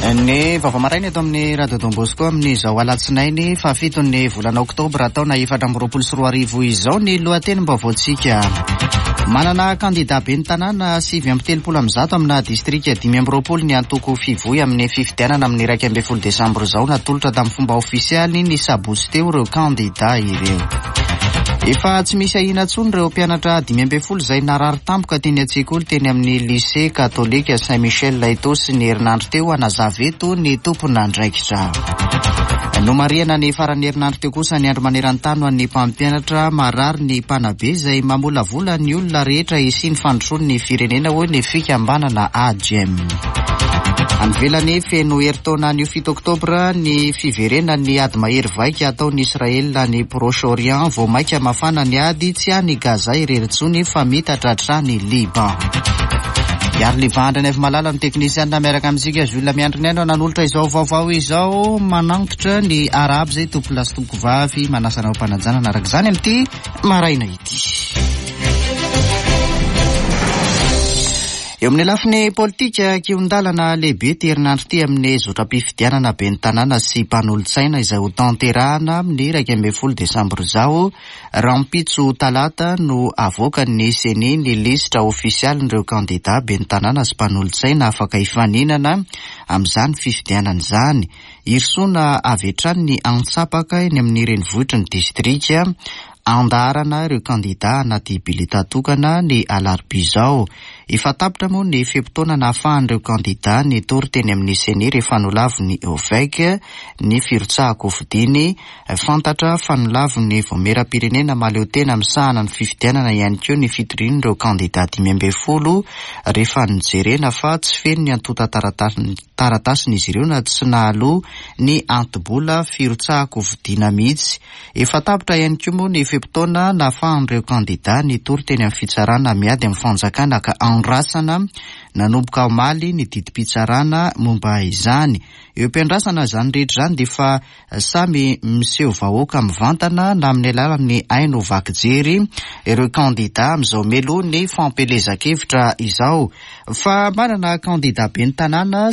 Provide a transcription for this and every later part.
Ny vavamaraina eto amin'ny Radio Don Bosco amin'izao alatsinainy fahafiton'ny volana oktobra taona 2024 izao ny lohatenim-baovaontsika. Manana kandida ben'ny tanàna 7.30 amina distrika 5.20 ny antoko fivoy amin'ny fifidianana amin'ny 1 desambra izao natolotra tamin'ny fomba ofisialy ny sabotsy teo ireo kandida ireo. Efa tsy misy ahina intsony ireo mpianatra 5 izay narary tampoka teny an-tsekoly teny amin'ny lycée katolika Saint-Michel Laito sy ny herinandro teo anazaveto ny tompon'andraikitra. Nomariana ny faran'ny herinandro teo kosa ny andro maneran-tany ho an'ny mpampianatra marary ny mpanabe izay mamolavola ny olona rehetra isiny fandrosoany ny firenena hoe ny fikambanana AGM. Anvelany feno heritaona ny 7 oktobra ny fiverena ny ady mahery vaika ataon'ny Israela ny Proche-Orient vao maika mafana ny ady tsy any Gaza irerintsony fa mitatra ny Liban. Iary Livan Andreny malala ny teknisianina miaraka amintsika Jules Miandrineno nanolotra izao vaovao izao manantitra ny Arabo izay tompolasy tompo vavy manasana mpanajana araka izany amin'ity maraina ity. Eo amin'ny lafiny politika kiondalana lehibe ty herinandro ty amin'ny zotra-pifidianana ben'ny tanàna sy mpanolontsaina izay ho tanterahana amin'ny 1 desambra izao. Rampitso talata no avoakan'ny seni ny listra ofisialy n'ireo kandida ben'ny tanàna sy mpanolontsaina afaka hifaninana amin'izany fifidianana izany. Hirsoana avy hatrany ny antsapaka eny amin'ny renivohitry ny distrika andarana ireo kandida anaty bileta tokana ny alarobia izao. Efa tapitra moa ny fepitaona nahafahan'ireo kandida ny tory teny amin'ny seni rehefa nolavo ny OVEC ny firotsahako fidiny fantatra fanolavo ny voamera-pirenena maleo tena misahana ny fifidianana ihany koa ny fitorian'ireo kandida 5 rehefa nijerena fa tsy feno ny antota taratasin'izy ireo na tsy nahalo ny antobola firotsahako fidina mihitsy. Efa tapitra ihany koa moa ny fepitaona nahafahan'ireo kandida ny tory teny amin'ny fitsarana miady amin'ny fanjakana ka andrasana nanomboka omaly ny didim-pitsarana momba izany. Eo ampiandrasana izany rehetra izany dia fa samy miseho vahoaka mivantana na amin'ny alalan'ny aino vakijery ireo kandida amin'izao melo ny fampelezan-kevitra izao. Fa manana kandida ben'ny tanàna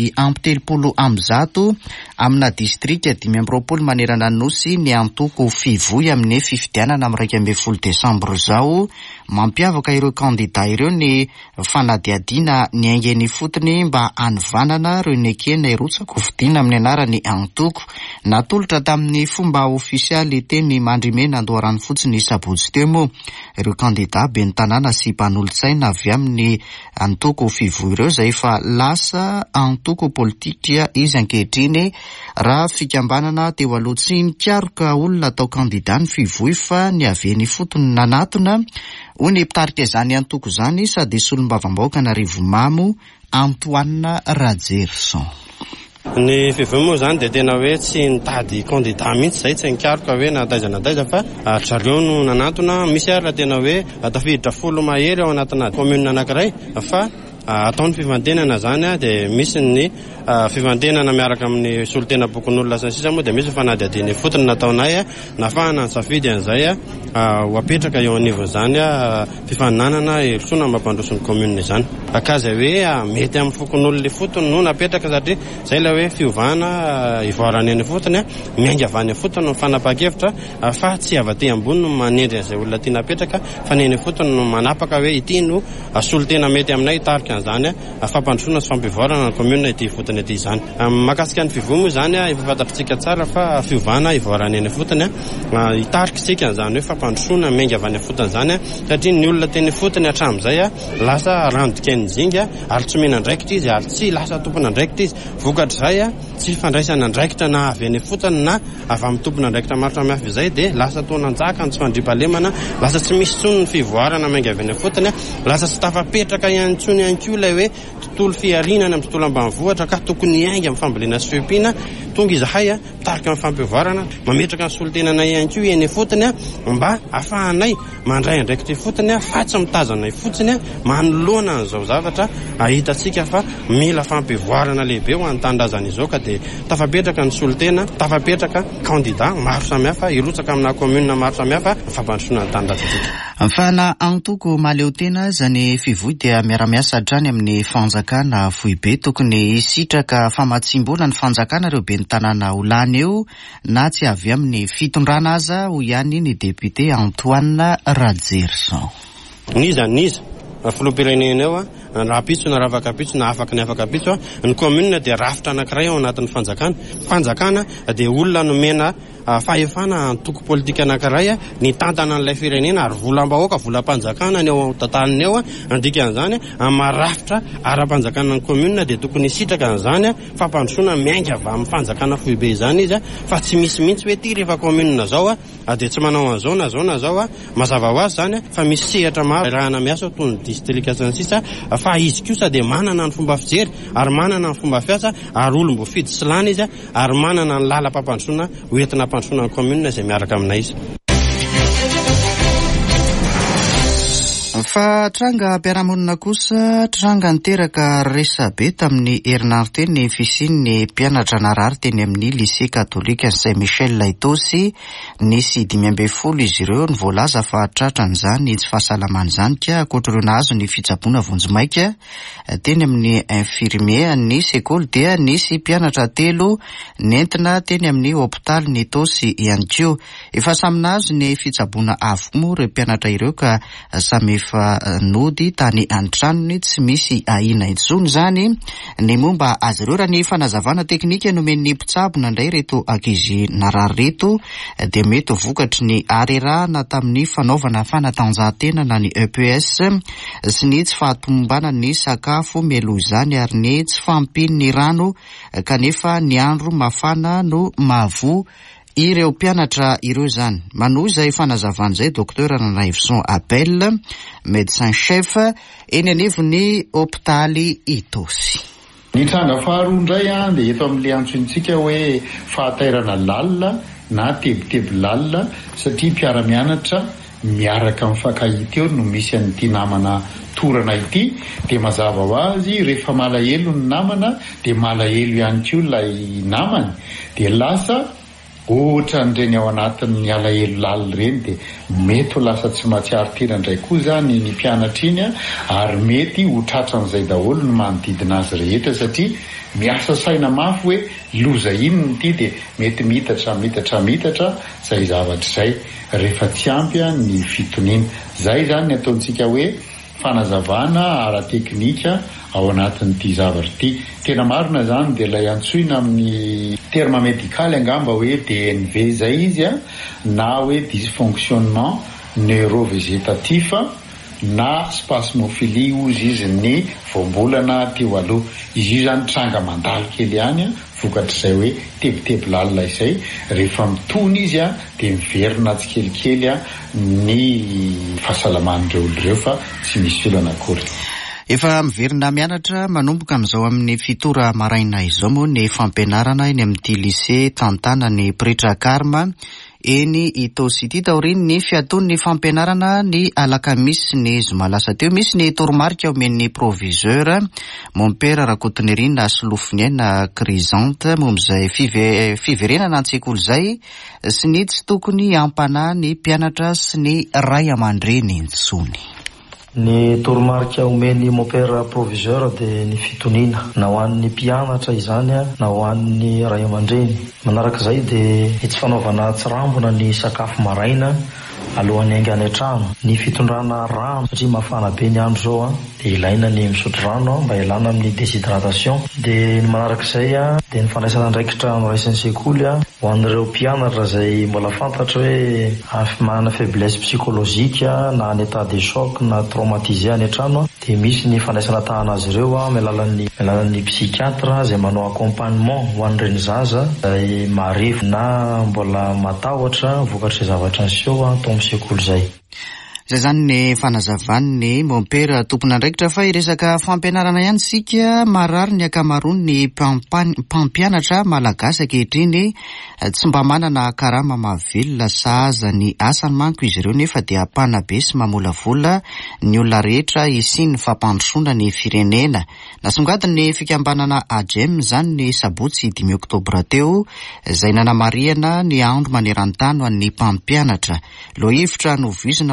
7.30 amina distrika 5 manerana nosy ny antoko fivoy amin'ny fifidianana amin'ny 1 desambra izao. Mampiavaka ireo kandida ireo ny fanadiadiana ny aingeny fotony mba hanivanana ireo ny ekena irotsako fidina amin'ny anarany antoko. Natolotra tamin'ny fomba ofisialy teny mandrimena andoharany fotsiny sabotsy teo moa. Ireo kandida ben'ny tanàna sy mpanolontsaina avy amin'ny antoko fivoy ireo izay efa lasa antoko politika izy ankehitriny raha fikambanana teo aloha tsy nikaroka olona atao kandida ny fivoy fa ny aveny fotony nanatona ho ny mpitarika izany antoko izany sady solom-bavambaoaka na Rivomamo Antoine Radjerson. Ny fivoy moa izany dia tena hoe tsy nitady kandida mihitsy izay tsy nikaroka hoe nataiza fa zareo no nanatona. Misy ary tena hoe tafiditra folo mahery ao anatina commune anankiray fa ataony fivantenana zany dia misy ny fivantenana miaraka amin'ny solotena bokon'olona sasisa moa dia misy fanadiadiany fotony nataonay nafahana ny safidy an'izay ho apetraka eo anivon'izany fifaninanana hirosona mampandrosony commune izany akaza hoe mety amin'ny fokon'olona fotony no napetraka satria zay la hoe fiovana ivoarany any fotony miainga avany fotony fanapa-kevitra fa tsy avaty ambony no manendry an'izay olona tia napetraka fa neny fotony no manapaka hoe ity no solotena mety aminay hitarika an'izany fampandrosona sy fampivoarana ny commune ity fotony ity izany. Makasika ny fivoy moa izany efa fantatritsika tsara fa fiovana ivoarany any fotony hitarika isika an'izany hoe fampandrosona miainga avany fotony izany satria ny olona teny fotony hatramin'izay lasa randika ny zinga ary tsy mena andraikitra izy ary tsy lasa tompona andraikitra izy vokatr'izay tsy fandraisana andraikitra na avy any fotony na avy amin'ny tompona andraikitra maro samihafa izay dia lasa tonan-jaka ny tsy fandriam-pahalemana lasa tsy misy tsony ny fivoarana miainga avy any fotony lasa tsy tafapetraka ihany tsony ihany koa ilay hoe tontolo fiarinana amin'ny tontolo ambanivohitra ka tokony iainga amin'ny fambolena sy fiompiana tonga izahay mitarika amin'ny fampivoarana mametraka ny solotenanay ihany koa eny fotony mba ahafahanay mandray andraikitra fotony fa tsy mitazanay fotsiny manoloana an'izao zavatra ahitantsika fa mila fampivoarana lehibe ho antandrazana izao ka dia tafapetraka ny solotena tafapetraka kandida maro samihafa irotsaka amina commune maro samihafa fampandrosoana ny tanindrazantsika. Fana antoko maleo tena zany fivoy dia miara-miasa hatrany amin'ny fanjakana Vohibe, tokony sitraka famatsimboana ny fanjakana ireo ben'ny tanàna ho lany eo na tsy avy amin'ny fitondrana aza ho ihany ny député Antoine Radjerson. Niza filoham-pirenena eo raha pitso na ravaka pitso na afaka ny afaka pitso ny commune dia rafitra anankiray ao anatin'ny fanjakana dia olona nomena fahefana antoko politika anankiray ny tantana an'ilay firenena ary volam-bahoaka volam-panjakana ny ao tantanany eo andikan'izany marafitra ara-panjakana ny commune dia tokony sitraka an'izany fampandrosoana miainga avy amin'ny fanjakana Vohibe izany izy fa tsy misy mihitsy hoe ty rehefa commune zao dia tsy manao an'izao na zao mazava ho azy zany fa misy sehatra maro rahana miasa toy ny district sisa fa izy kosa dia manana ny fomba fijery ary manana ny fomba fiasa ary olombo fidy sy lany izy ary manana ny lalam-pampandrosoana hoentina hampandrosoana ny commune izay miaraka aminay izy. Fa tranga mpiara-monina kosa tranga niteraka resabe tamin'ny herinandro ny fisian'ny mpianatra narary teny amin'ny lycée katolika Saint-Michel Laitosy nisy 5 izy ireo ny voalaza fa tratran'izany tsy fahasalamana izany ka ankoatr'ireo nahazo ny fitsaboana vonjimaika teny amin'ny infirmier ny sekoly dia nisy mpianatra 3 nentina teny amin'ny hôpitaly ny Tosy ihany koa efa samy nahazo ny fitsaboana avomo ireo mpianatra ireo ka samy nody tany antranony tsy misy ahina intsony zany ny momba azy ireo raha ny fanazavana teknika nomen'ny mpitsabona indray reto ankizy narary reto dia mety vokatry ny arerahana tamin'ny fanaovana fanatanjahantena na ny EPS sy ny tsy fahatombana ny sakafo mialoha izany ary ny tsy fampiny ny rano kanefa ny andro mafana no mahavoa ireo mpianatra ireo zany. Manohy izay fanazavana izay Dr Raivson Abel, médecin chef eny anivon'ny hôpitaly Itosy. Ny tranga faharoa indray dia eto amin'ilay antsointsika hoe fahatairana lalina na tebotebo lalina satria mpiara-mianatra miaraka mifankahita eo no misy an'ity namana torana ity dia mazava ho azy rehefa malahelo ny namana dia malahelo ihany koa ilay namany dia lasa ohatra n'ireny ao anatin'ny alahelo lalina ireny dia mety ho lasa tsy mahatsiaro tena indray koa zany ny mpianatra iny ary mety ho tratran'izay daholo ny manodidina azy rehetra satria miasa saina mafy hoe loza iny ity dia mety mitatra izay zavatra izay rehefa tsy ampy ny fitoniana. Izay zany ny ataontsika hoe fanazavana ara-teknika ao anatin'ity zavatra ity. Tena marina zany dia ilay antsoina amin'ny terme médical angamba hoe DNV zay izy na hoe dysfonctionnement neurovégétatif na spasmophilie ozy izy ny voambolana teo aloha. Izy io zany tranga mandalo kely ihany vokatr'izay hoe tebotebo lalina izay rehefa mitony izy dia miverina tsikelikely ny fahasalaman'ireo olo ireo fa tsy misy filana akory. Efa miverina mianatra manomboka amin'izao amin'ny fitora maraina izao moa ny fampianarana eny amin'ity lycée tantana ny Pretra Karma eny Itosy ity taoriny ny fiaton'ny fampianarana ny alakamisy ny zoma lasa teo. Misy ny toromarika omen'ny proviseur Mompera Rakotonerina Solofiniana Crisante momb'izay fiverenana an-tsekoly izay sy ny tsy tokony hampanahy ny mpianatra sy ny ray aman-dreny intsony. Ny toromarika omeny Mompera proviseur dia ny fitoniana na ho an'ny mpianatra izany na ho an'ny ray aman-dreny. Manaraka izay dia ny tsy fanaovana tsirambona ny sakafo maraina alohan'ny haingana an-trano, ny fitondrana rano satria mafana be ny andro zao dia ilaina ny misotro rano mba ilana amin'ny déshydratation. Dia ny manaraka izay dia ny fandraisana andraikitra noraisin'ny sekoly ho an'ireo mpianatra izay mbola fantatra hoe manana faiblesse psychologique na en état de choc na traumatisé any an-trano dia misy ny fandraisana tahana azy ireo mialalan'ny psychiatre izay manao accompagnement ho an'ireny zaza izay maharivo na mbola matahotra vokatry zavatra anseho tao amin'ny sekoly izay. Izay zany ny fanazavany Mompera tompona andraikitra fa iresaka fampianarana ihany sika marary ny akamarony ny mpampianatra malagasy ankehitriny tsy mba manana karama mahavelona sahaza ny asany manko izy ireo nefa dia hapana be sy mamolavola ny olona rehetra isiny fampandrosoana ny firenena. Nasongadiny ny fikambanana AJEM zany ny sabotsy 5 oktobra teo izay nanamariana ny andro maneran-tany ho an'ny mpampianatra. Lo hevitra novizina ho antsika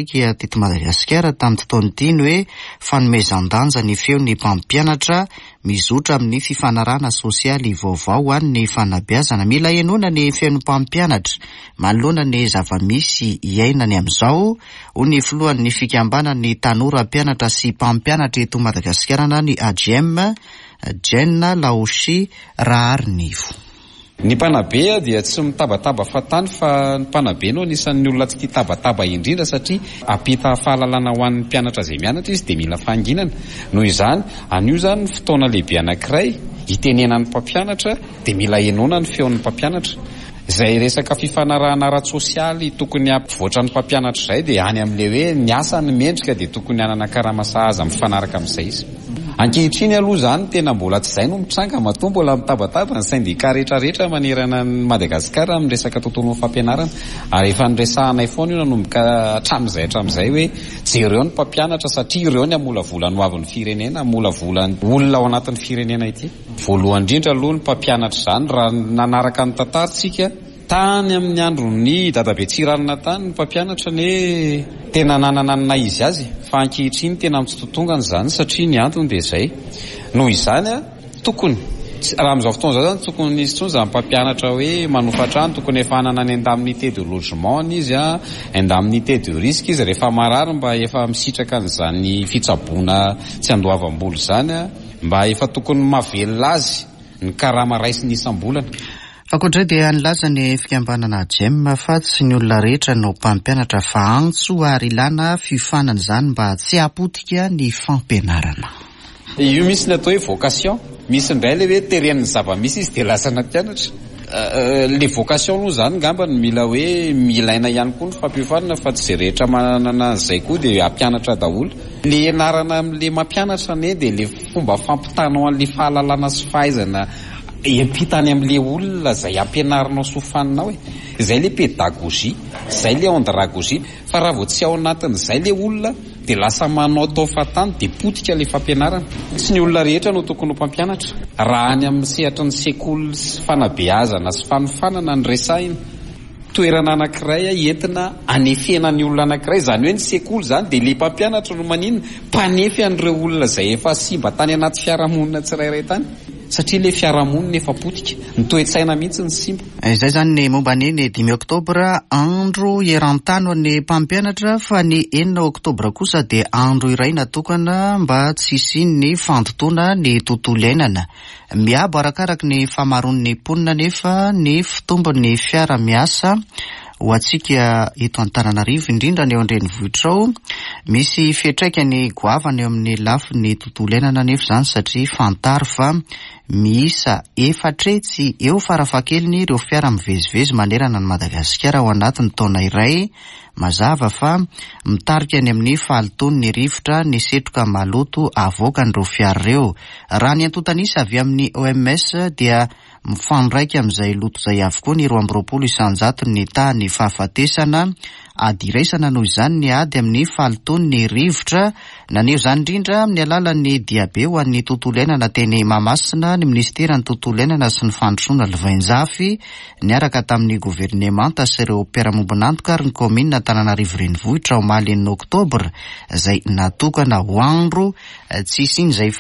natraiky teto Madagasikara tamin'ny fotoana diny hoe fanomezan-danja ny feo ny mpampianatra mizotra amin'ny fifanarana sosialy vaovao any fanabeazana. Mila enoana ny feon'ny mpampianatra manoloana ny zava-misy iainany amin'izao. Ho ny filohan'ny fikambanan'ny tanora mpianatra sy mpampianatra eto Madagasikara ny AGM Jenna Laoshi Raharinivo. Ny mpanabe dia tsy mitabataba fatany fa ny mpanabe no anisan'ny olona tsy tia tabataba indrindra satria apita fahalalana ho an'ny mpianatra izay mianatra izy dia mila fahanginana. Noho izany anio zany ny fotoana lehibe anankiray hitenenan'ny mpampianatra dia mila enoana ny feon'ny mpampianatra. Izay resaka fifanarahana ara-tsosialy tokony ampivoatra ny mpampianatra izay dia any amin'ilay hoe ny asa ny mendrika dia tokony hanana karamasahaza mifanaraka amin'izay izy. Ankehitriny aloha zany tena mbola tsy izay no mitranga matoa mbola mitabataba ny syndika rehetrarehetra manerana ny Madagasikara amin'ny resaka tontolon'ny fampianarana ary efa niresahanay foana io nanomboka hatramin'izay hoe jereo ny mpampianatra satria ireo ny amolavola ny hoavin'ny firenena, amolavola ny olona ao anatin'ny firenena ity. Voalohany indrindra aloha ny mpampianatra izany raha nanaraka ny tantarantsika tany amin'ny andron'ny dadabe Tsiranana tany ny mpampianatra ny tena nananana izy azy fa ankehitriny tena mitsitotongana zany satria ny antony dia izay. Noho izany tokony raha amin'izao fotoana izao zany tokony izy tsony izany mpampianatra hoe manofatrano tokony efa hanana ny indemnité de logement izy indemnité de risque izy rehefa marary mba efa misitraka an'izany fitsaboana tsy andoavam-bola zany mba efa tokony mahavelona azy ny karama raisiny isam-bolana. Ankoatray dia nilaza ny fikambanana AGM fa tsy ny olona rehetra no mpampianatra fa antso ary ilana fifanana izany mba tsy hapotika ny fampianarana. Io misy ny atao hoe vocation, misy indray le hoe teren'ny zava-misy izy dia lasana mpianatra. Le vocation aloha zany ngamba ny mila hoe milaina ihany koa ny fampifanana fa tsy izay rehetra manana izay koa dia hampianatra daholo. Le ianarana amin'le mampianatra ne dia le fomba fampitanao an'le fahalalana sy fahaizana empitany amin'le olona izay ampianarinao sy hofaninao izay le pédagogie, izay le andragogie. Fa raha vao tsy ao anatin'izay le olona dia lasa manao tao fatany dia potika le fampianarana. Tsy ny olona rehetra no tokony ho mpampianatra. Raha any amin'ny sehatra ny sekoly sy fanabeazana sy fanofanana ny resahina toerana anankiray entina anefena ny olona anankiray, izany hoe ny sekoly zany dia le mpampianatra no maninona mpanefy an'ireo olona izay efa simba tany anaty fiarahamonina tsirairay tany satria le fiarahamonina efa potika, ny toe-tsaina mihitsy ny simba. Izay zany ny momba ny 5 Oktobra andro iran-tany ho an'ny mpampianatra fa ny 4 Oktobra kosa dia andro iray natokana mba tsy hisian'ny fandotoana ny tontolo iainana. Miabo arakaraka ny famaroan'ny mponina nefa ny fitombon'ny fiara-miasa ho antsika eto Antananarivo indrindra ny eo an-drenivohitra ao misy fiantraikany goavana eo amin'ny lafin'ny tontolo iainana nefa izany satria fantaro fa miisa 4 eo farafahakeliny ireo fiara mivezivezy manerana ny Madagasikara ao anatin'ny taona iray. Mazava fa mitarika any amin'ny fahalitony rivotra ny setroka maloto avoaka an'ireo fiara ireo. Raha ny antotanisa avy amin'ny OMS dia mifanoraika amin'izay loto izay avokoa ny 20 isanjato ny tany fahafatesana ady iraisana noho izany ny ady amin'ny fahalitony ny rivotra naneo izany indrindra amin'ny alalan'ny diabe ho an'ny tontolo iainana teny Mahamasina ny ministeran'ny tontolo iainana sy ny fandrosoana Livainjafy niaraka tamin'ny governemanta sy ireo mpiara-mombonantoka ary ny komina Antananarivo renivohitra ao Mahalenin'ny Oktobra izay natokana ho andro tsy isian'izay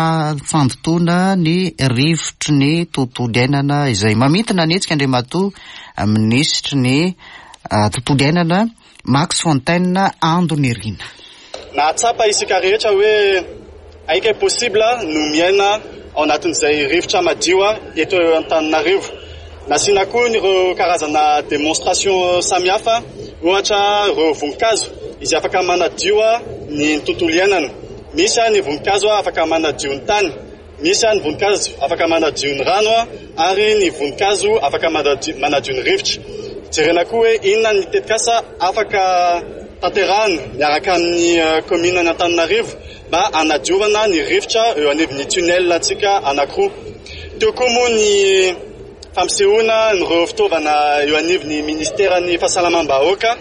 fandotoana ny rivotry ny tontolo iainana izay mamintina ny hetsika Andriamatoa ministry ny tontolo iainana Max Fontaine Andonirina. Nahatsapa isika rehetra hoe aika possible no miaina ao anatin'izay rivotra madio eto Antananarivo. Nasiana koa ireo karazana demonstration samihafa, ohatra ireo voninkazo izy afaka manadio ny tontolo iainana. Misy ny voninkazo afaka manadio ny tany, misy ny voninkazo afaka manadio ny rano ary ny voninkazo afaka manadio ny rivotra. Jerena koa hoe inona ny tetikasa afaka tanterahana miaraka amin'ny komina Antananarivo mba anadiovana ny rivotra eo anivon'ny tunnel antsika anankiroa. Teo koa moa ny fampisehoana ireo fitaovana eo anivon'ny ministeran'ny fahasalamam-bahoaka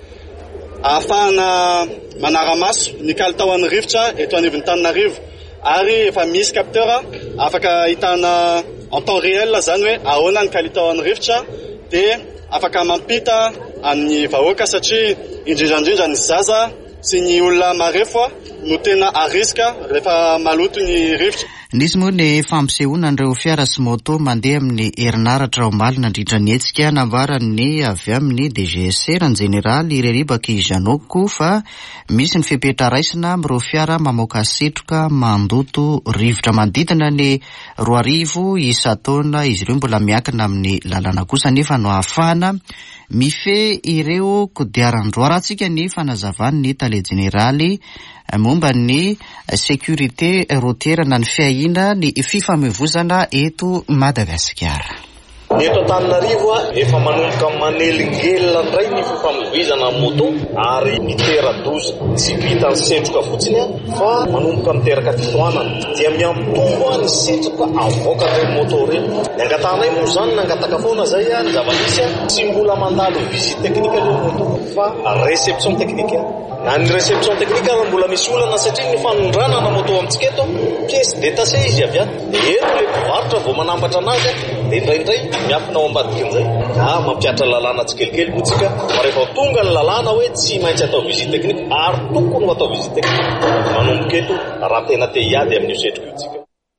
ahafahana manara-maso ny kalitaon'ny rivotra eto anivon'ny Antananarivo ary efa misy capteur afaka hitana en temps réel zany hoe ahoana ny kalitaon'ny rivotra dia afaka mampita amin'ny vahoaka satria indrindrandrindra ny zaza sy ny olona marefo no tena ariska rehefa maloto ny rivotra. Nisy moa ny fampisehoana an'ireo fiara sy moto mandeha amin'ny herinaratra omaly nandritra ny hetsika nambaran'ny avy amin'ny DGSR ny jeneraly Ireribaky Janoko fa misy ny fepetra raisina amin'ireo fiara mamoaka setroka mandoto rivotra manodidina ny 2,000 isa-taona izy ireo mbola miankina amin'ny lalana kosa nefa no ahafahana mifehy ireo kodiaran-droa. Rahantsika ny fanazavan'ny tale jeneraly momba ny sécurité routière na ny fiahina ny fifamoivoizana eto Madagasikara. Eto Antananarivo efa manomboka manelingelina indray ny fifamoivoizana moto ary mitera-doza tsy vitan'ny setroka fotsiny fa manomboka miteraka fitohanana dia miampitombo ny setroka avoaka ireny moto ireny. Ny angatanay moa zany nangataka foana zay ny zava-misy tsy mbola mandalo visite technique ireo moto fa réception technique. Na ny réception technique mbola misy olana satria ny fanondranana moto amintsika eto pièce détachée izy avy ato ero le mpivarotra vao manambatra anazy dia indraindray miafina ao ambadikin'izay mampiatra lalàna tsikelikely moa tsika fa rehefa tonga ny lalàna hoe tsy maintsy atao visite technique ary tokony ho atao visite technique manomboka eto raha tena te hiady amin'io setroka io tsika.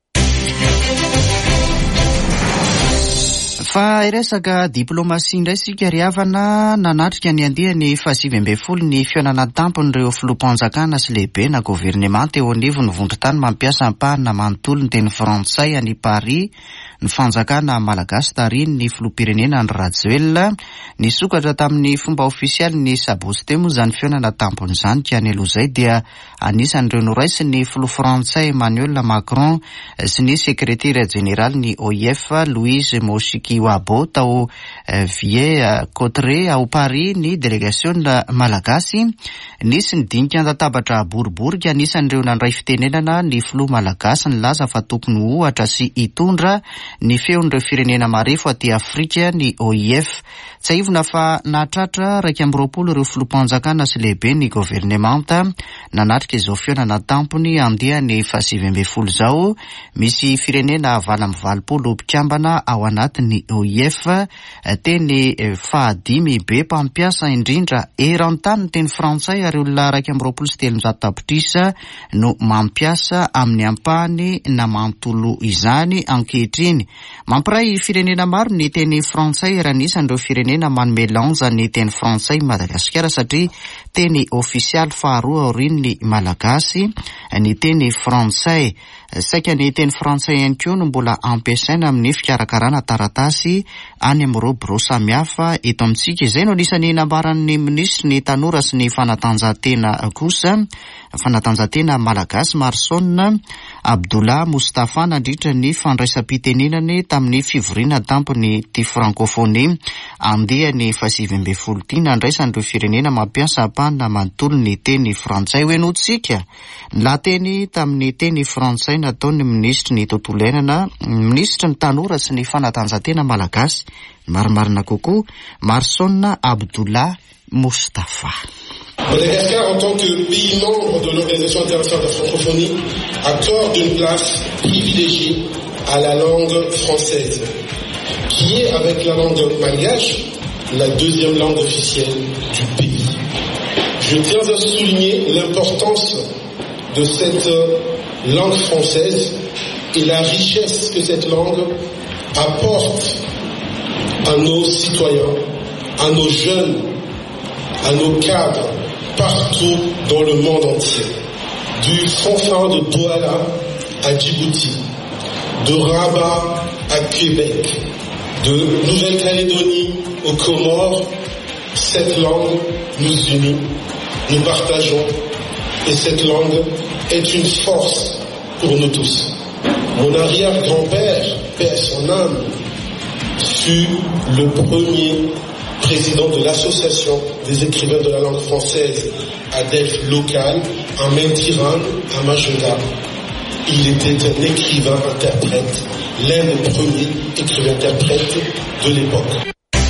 Fa iresaka diplomasia indray sika riavana nanatrika ny andihany 2020 ny fihaonana tampon'ireo filoham-panjakana sy lehibe na governemanta eo anivon'ny vondrotany mampiasa ampahana manontolo ny teny frantsay any Paris ny fanjakana malagasy tariny ny filoham-pirenena ny Rajoelina ny sokatra tamin'ny fomba ofisialy ny sabosy teo moa izany fihaonana tampon'izany ka ny aloha izay dia anisan'ireo noraisy ny filoha frantsay Emmanuel Macron sy ny sekretera jeneraly ny OIF Louise Moshikiwabo tao Vie Cotre ao Paris ny délégation malagasy nisy ny dinika andatabatra boribory ka anisan'ireo nandray fitenenana ny filoha malagasy ny laza fa tokony ohatra sy hitondra ny feon'ireo firenena marefo aty Afrika ny OIF. Tsy aivona fa nahatratra 120 ireo filoham-panjakana sy lehibe ny governemanta nanatrika izao fihaonana tampony andihany 2020 izao. Misy firenena 20 mpikambana ao anatin'ny OIF teny 5 be mpampiasa indrindra eran-tany teny frantsay ary olona 123 tapitrisa no mampiasa amin'ny ampahany na manontolo izany ankehitriny. Mampiray firenena maro ny teny frantsay raha anisan'ireo firenena manome lanja ny teny frantsay Madagasikara satria teny ofisialy faharoa aorian'ny malagasy ny teny frantsay. Saika ny teny frantsay ihany koa no mbola ampiasaina amin'ny fikarakarana taratasy any amin'ireo birao samihafa eto amintsika. Izay no anisan'ny nambaran'ny minisitry ny tanora sy ny fanatanjahantena kosa fanatanjahantena malagasy Marson Abdullah Mustafa nandritra ny fandraisam-pitenenany tamin'ny fivoriana tampony ty francophonie andehany 2020 ty nandraisan'ireo firenena mampiasa ampahana manontolo ny teny frantsay. Hoenotsika lateny tamin'ny teny frantsay nataon'ny minisitry ny tontolo iainana minisitry ny tanora sy ny fanatanjahantena malagasy marimarina kokoa Marson Abdullah Mustafa. Madagascar, en tant que pays membre de l'Organisation internationale de la francophonie, accorde une place privilégiée à la langue française, qui est, avec la langue malgache, la deuxième langue officielle du pays. Je tiens à souligner l'importance de cette langue française et la richesse que cette langue apporte à nos citoyens, à nos jeunes, à nos cadres, partout dans le monde entier. Du fond de Douala à Djibouti, de Rabat à Québec, de Nouvelle-Calédonie aux Comores, cette langue nous unit, nous partageons, et cette langue est une force pour nous tous. Mon arrière-grand-père, paix à son âme, fut le premier président de l'association des écrivains de la langue française ADEF locale à Mentirane, à Majunga. Il était un écrivain-interprète, l'un des premiers écrivains-interprètes de l'époque.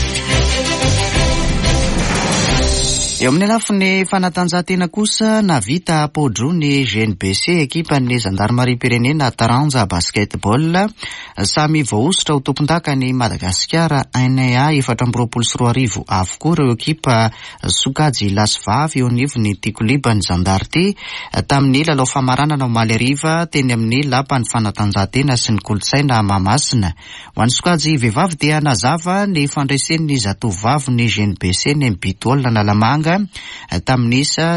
Eo amin'ny lafiny fanatanjahantena kosa navita podro ny GNBC ekipan'ny Gendarmerie pirenena taranja basketball samy voaositra ho tompon-daka ny Madagasikara NA 4-4 avokoa ireo ekipa sokajy lasivavy eo anivony Tikoliba ny Zandarty tamin'ny lalao famaranana omaly ariva teny amin'ny lapan'ny fanatanjahantena sy ny kolontsaina Mahamasina. Ho an'ny sokajy vehivavy dia nazava ny fandraisen'ny zatovavy ny GNBC ny Bitola Nalamanga tamin'ny isa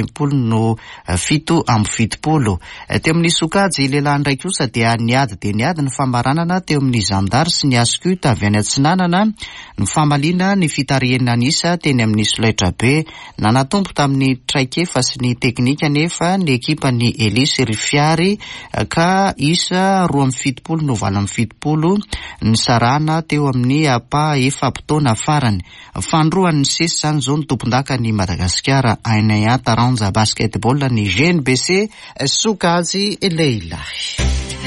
5-7 teo amin'ny sokajy lehilahy ndraiky kosa dia niady dia niady ny famaranana teo amin'ny Zandary sy ny Askuta avy any Atsinanana ny famalina ny fitarihana anisa teny amin'ny Solaitra be nanatompo tamin'ny traikefa sy ny teknika nefa ny ekipa ny Elisy Rifiary ka isa 2-7 ny sarana teo amin'ny apa efaptaona farany. Fandroan'ny sesy zany zao ny tompon-daka ny Madagasikara NA taranja basketball ny GNBC sokajy lehilahy.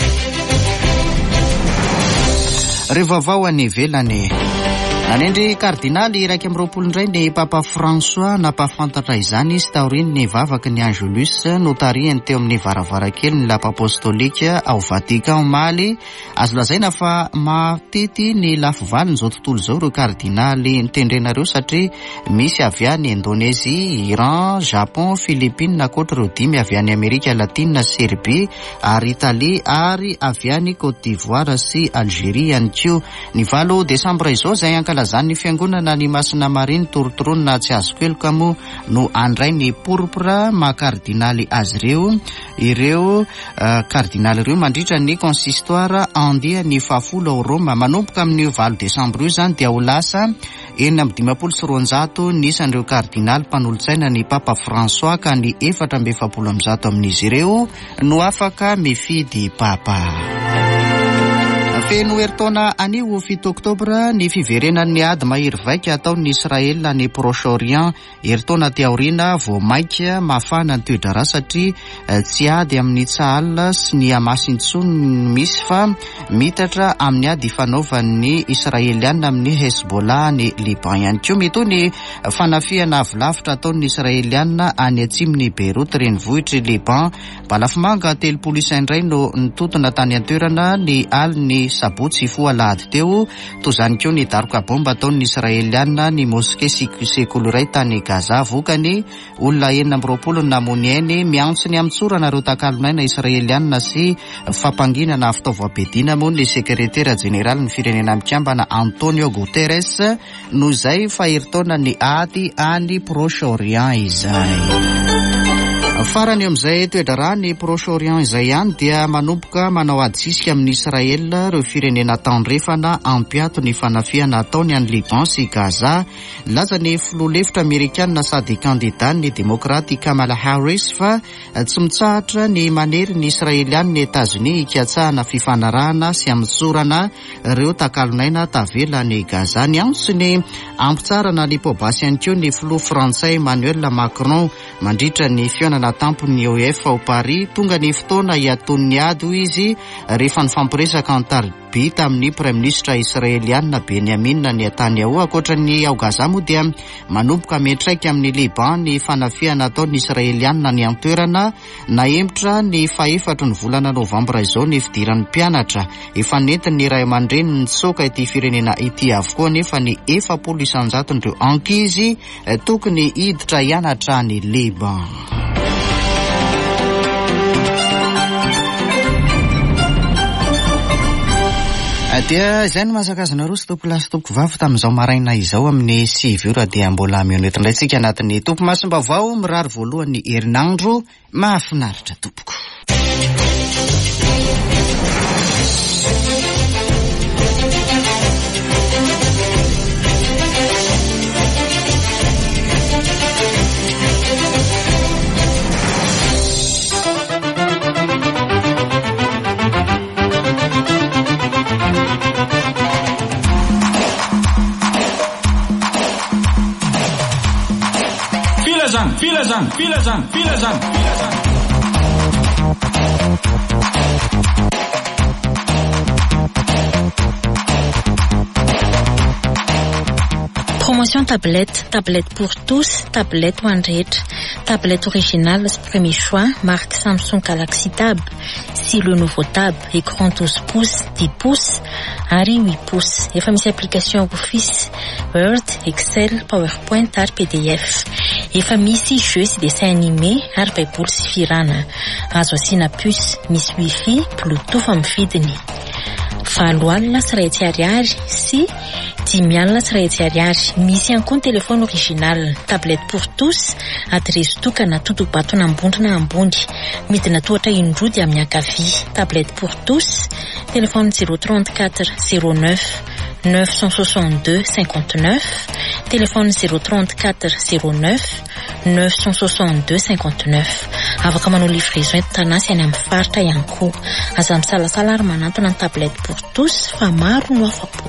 Revavao any velany nanendry kardinaly 1-20 indray ny Papa François napafantatra izany izy taoriny ny vavaky ny Angelus notariany teo amin'ny varavarakely ny lapa apostolika ao Vatican omaly. Azo lazaina fa matety ny lafivaliny zao tontolo zao ireo kardinaly nitendrenareo satria misy avy any Indonésie, Iran, Japon, Philippines nakoatra ireo 5 avy any Amerika Latina, Serbie ary Italie ary avy any Côte d'Ivoire sy Algérie ihany koa. Ny 8 Desambra izao zay ankalazan'ny fiangonana ny Masina Mariny torotoronina tsy azo keloka moa no andray ny pourpre makardinaly azy ireo kardinaly ireo mandritra ny consistoire andia ny 10 ao Roma manomboka amin'ny 8 Desambra io zany dia ho lasa 920 nisan'ireo kardinaly mpanolotsaina ny Papa François ka ny 470 amin'izy ireo no afaka mifidy papa. Feno ertaona anio 7 Oktobra ny fiverenan'ny ady mahery vaika ataon'ny Israela ny Proche-Orient. Ertaona teaorina vao maika mafana ny toedrara satria tsy ady amin'ny Tsahal sy ny Hamasintsony misy fa mitatra amin'ny ady fanaovan'ny Israeliana amin'ny Hezbollah ny Liban ihany koa. Mito ny fanafiana avilavitra ataon'ny Israeliana any atsiminy Beirut renivohitry Liban. Balafimanga 30 indray no nitotona tany an-toerana ny aliny sabotsy foalahady teo toy izany koa ny daroka bomba ataon'ny Israeliana ny moské sekoly iray tany Gaza vokany olona 20 namony ainy miantso ny amintsorana ireo takalonaina Israeliana sy fampanginana fitaovam-piadiana moa ny sekretera jeneraly ny firenena mikambana Antonio Guterres no izay fa eritaona ny ady any Proche-Orient izay. Farany amin'izay toedrara ny Proche-Orient izay ihany dia manomboka manao adisika amin'ny Israel ireo firenena tandrefana ampiato ny fanafiana ataony any Liban sy Gaza. Laza ny filoha-hevitra Amerikanina sady kandida ny demokraty Kamala Harris fa tsy mitsahatra ny manery ny Israeliana ny Etats-Unis hikatsahana fifanarahana sy amitsorana ireo takalonaina tavela ny Gaza. Ny antso ny ampitsarana ny pobasy ihany koa ny filoha Frantsay Emmanuel Macron mandritra ny fionana tampony OEF ao Paris. Tonga ny fotoana hiaton'ny ady izy rehefa nifampiresaka an-tarby tamin'ny Prime Ministre Israeliana Benjamin Netanyahu. Akoatra ny ao Gaza moa dia manomboka metraika amin'ny Liban ny fanafiana ataon'ny Israeliana ny antoerana na emitra ny 4 volana Novambra izao ny fidiran'ny mpianatra. Efa nentin'ny ray aman-dreny nitsoaka ity firenena ity avokoa nefa ny 400 ireo ankizy tokony hiditra hianatra ny Liban. Dia izay no mahasakazana roa sy tompo lahy sy tompo vavy tamin'izao maraina izao amin'ny 7 dia mbola mionety indray tsika anatin'ny tompo masim-baovao mirary voalohan'ny herinandro mahafinaritra tompoko. Fila zany. Promotion tablette pour tous, tablette One Reach, tablette originale, premier choix, marque Samsung Galaxy Tab. Si le nouveau Tab, écran 12 pouces, 10 pouces, Harry 8 pouces. Efa misy application Office, Word, Excel, PowerPoint ary PDF. Efa misy jeux sy dessin animé ary baiboly sy firana. Azo asina puce, misy wifi, Bluetooth amin'ny vidiny 7 alina sy 2 ariary sy 10 alina sy 2 ariary. Misy ihany koa ny téléphone original, tablette pour tous, adresy tokana totobatona ambondrina ambony. Midina tohatra indroa dia amin'ny ankavia. Tablette pour tous, téléphone 034 09 962 59, téléphone 034 09 962 59. Afaka manao livraison eto Tanàsy any amin'ny faritra ihany koa. Aza misalasala ary manantona ny tablette pour tous fa maro no afa-po.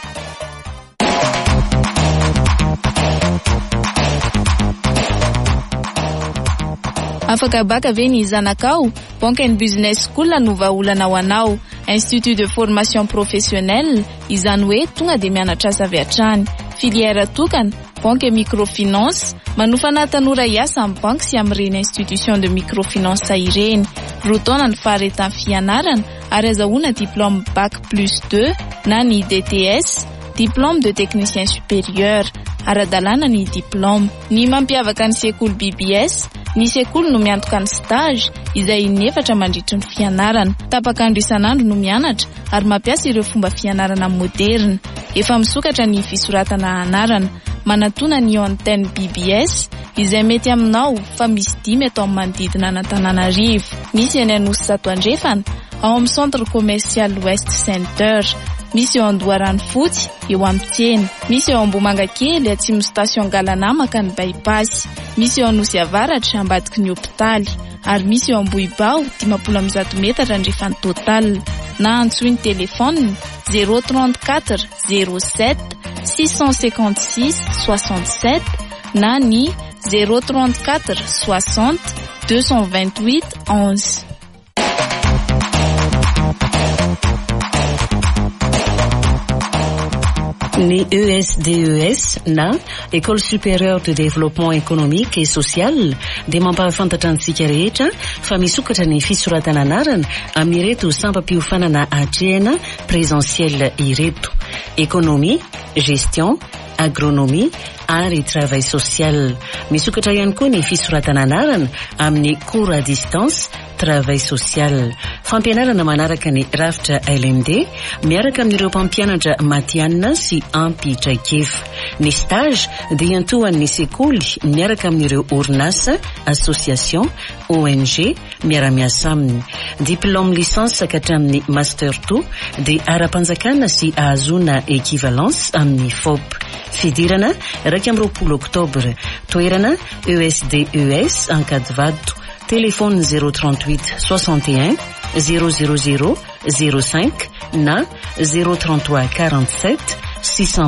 Afaka baka ve ny zanakao? Banque and Business School no vahaolana ho anao. Institut de formation professionnelle, izany hoe tonga dia mianatra asa avy hatrany. Filière tokana, banque et microfinance, manofana tanora hiasa amin'ny banque sy amin'ireny institution de microfinance ireny. Roa taona ny faharetan'ny fianarana ary azahoana diplôme bac plus 2 na ny DTS, diplôme de technicien supérieur, ara-dalàna ny diplôme. Ny mampiavaka ny sekoly BBS, ny sekoly no miantoka ny stage izay 4 mandritra ny fianarana. Tapakandro isanandro no mianatra ary mampiasa ireo fomba fianarana moderna. Efa misokatra ny fisoratana anarana. Manatona ny antenne BBS izay mety aminao fa misy 10 eto amin'ny manodidina Antananarivo. Misy eny Anosy Satoandrefana, ao amin'ny centre commercial West Center. Misy eo Andoharany Fotsy, eo amin'ny tsena. Misy eo Ambomanga Kely, atsimo station Galanamaka ny bypass. Misy eo Anosy Avaratra, ambadiky ny hôpitaly. Ary misy eo Ambohibao, 510 metatra andrefany total. Na antsoiny téléphone 034 07 656 67 na ny 034 60 228 11. Ny ESDES na École supérieure de développement économique et social dia mampahafantatra antsika rehetra fa misokatra ny fisoratana anarana amin'ireto sampam-piofanana atrehana présentiel ireto: économie, gestion, agronomie ary travail social. Misokatra ihany koa ny fisoratana anarana amin'ny cours à distance, travail social. Fampianarana manaraka ny rafitra LMD miaraka amin'ireo mpampianatra matianina sy ampy traikefa. Ny stage dia antohan'ny sekoly miaraka amin'ireo orinasa, association, ONG miara-miasa aminy. Diplôme licence hatramin'ny master 2 dia ara-panjakana sy ahazoana équivalence amin'ny FOP. Fidirana 20 octobre. Toerana ESDES Ankadivado. Téléphone 038 61 000 05 na 033 47 600